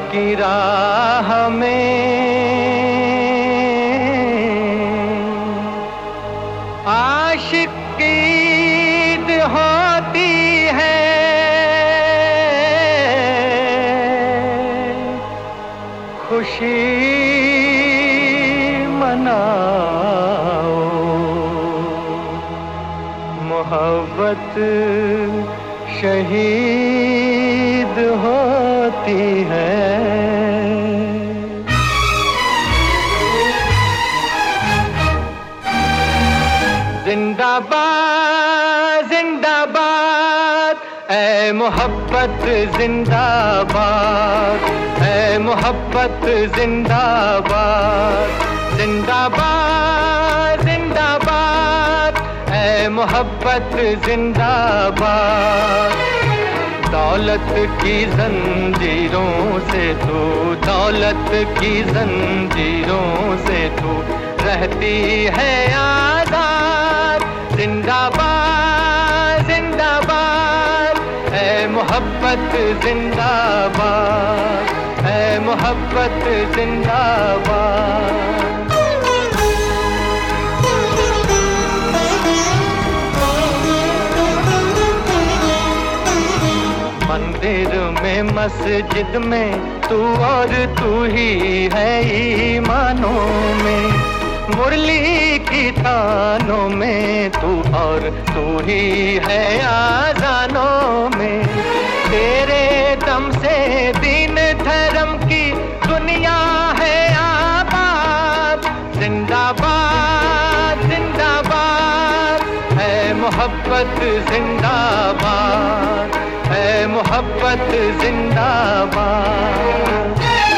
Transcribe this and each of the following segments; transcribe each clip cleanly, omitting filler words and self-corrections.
की राह में आशिक की ईद होती है। खुशी मनाओ, मोहब्बत शहीद होती है। जिंदाबाद जिंदाबाद ऐ मोहब्बत जिंदाबाद, ऐ मोहब्बत जिंदाबाद। जिंदाबाद जिंदाबाद ऐ मोहब्बत जिंदाबाद। दौलत की जंजीरों से तू, दौलत की जंजीरों से तू रहती है आजाद। जिंदाबाद जिंदाबाद ऐ मोहब्बत जिंदाबाद, ऐ मोहब्बत जिंदाबाद। मंदिर में मस्जिद में तू और तू ही है ईमानों में। मुरली की तानों में तू और तू ही है आज़ानों में। तेरे दम से दीन धर्म की दुनिया है आबाद। जिंदाबाद जिंदाबाद है मोहब्बत जिंदाबाद, है मोहब्बत जिंदाबाद।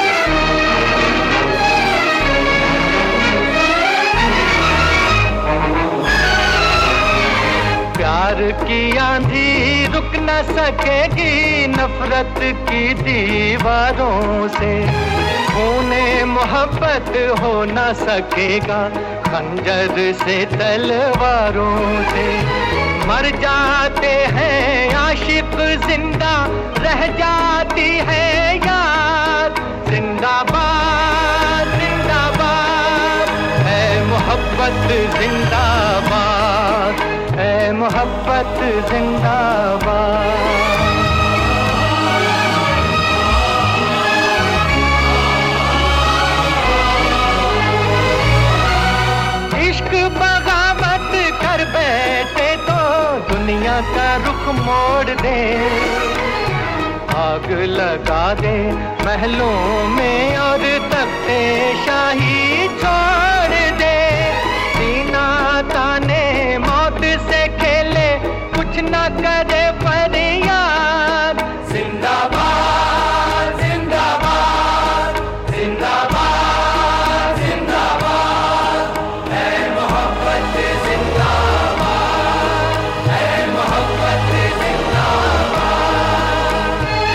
प्यार की आंधी रुक न सकेगी नफरत की दीवारों से। खूने मोहब्बत हो न सकेगा खंजर से तलवारों से। मर जाते हैं आशिक जिंदा रह जाती है याद। जिंदाबाद जिंदाबाद है मोहब्बत जिंदाबाद, है मोहब्बत जिंदाबाद। इश्क बगावत कर बैठे तो दुनिया का रुख मोड़ दे। आग लगा दे महलों में और तख्ते शाही छोड़ दे। सीना ताने मौत से खेले कुछ न करे फरियाद। जिंदाबाद जिंदाबाद जिंदाबाद जिंदाबाद है मोहब्बत जिंदाबाद, है मोहब्बत जिंदाबाद।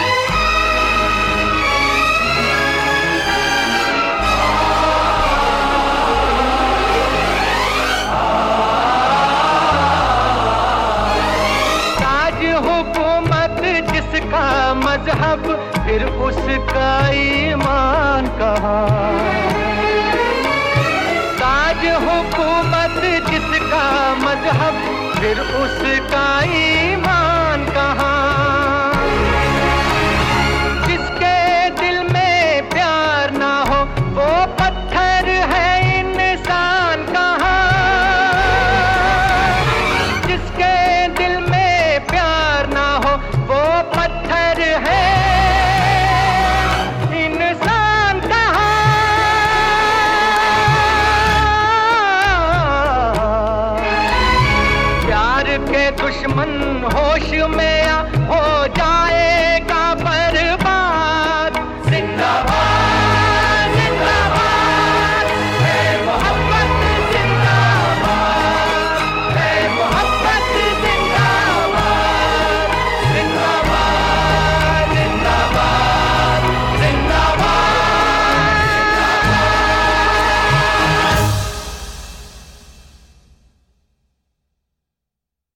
ताज हुकूमत जिसका मजहब फिर उसका ईमान कहाँ। ताज हुकूमत जिसका मजहब फिर उसका ईमान कहाँ। जिसके दिल में प्यार ना हो वो पत्थर है इंसान कहाँ। जिसके दिल में प्यार ना हो वो पत्थर है इंसान कहाँ। प्यार के दुश्मन होश में हो जाए